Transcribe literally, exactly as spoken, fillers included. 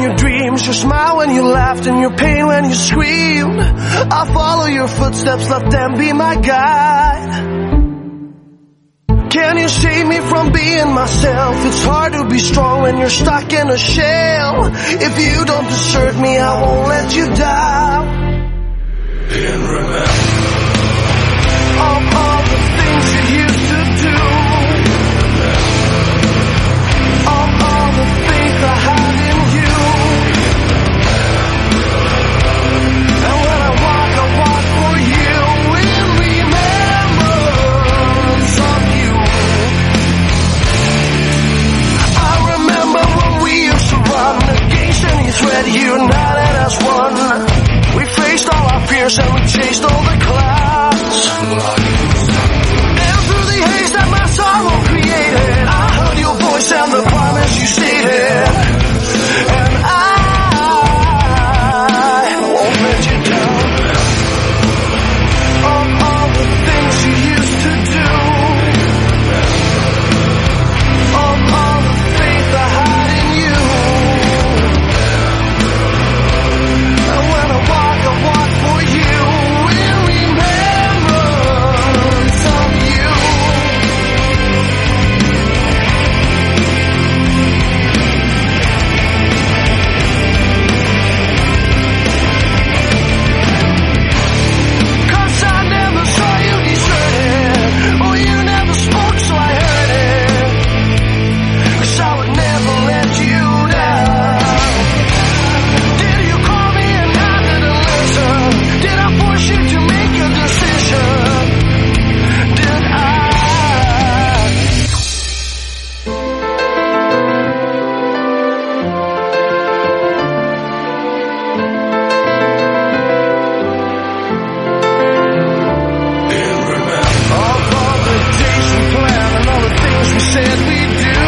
your dreams, your smile when you laughed, and your pain when you screamed. I'll follow your footsteps, let them be my guide. Can you save me from being myself? It's hard to be strong when you're stuck in a shell. If you don't desert me, I won't let you down. And remember all, all the things you used to do, all, all the things I had in you. And when I walk, I walk for you in remembrance of you. I remember when we used to run against any threat, you united as one. We faced all our fears and we chased all the clouds. And through the haze that my sorrow created, I heard your voice and the promise you stated. And I won't let you down. All, all the things you used to do, all, all the faith I had in you. And when I walk, I walk for you in remembrance of you. Cause I never saw you deserted, or you never spoke, so I heard it. Cause I would never let you down. Did you call me and I didn't listen? Did I force you to make a decision? Did I? And remember All, all the days we planned and all the things we said we'd do.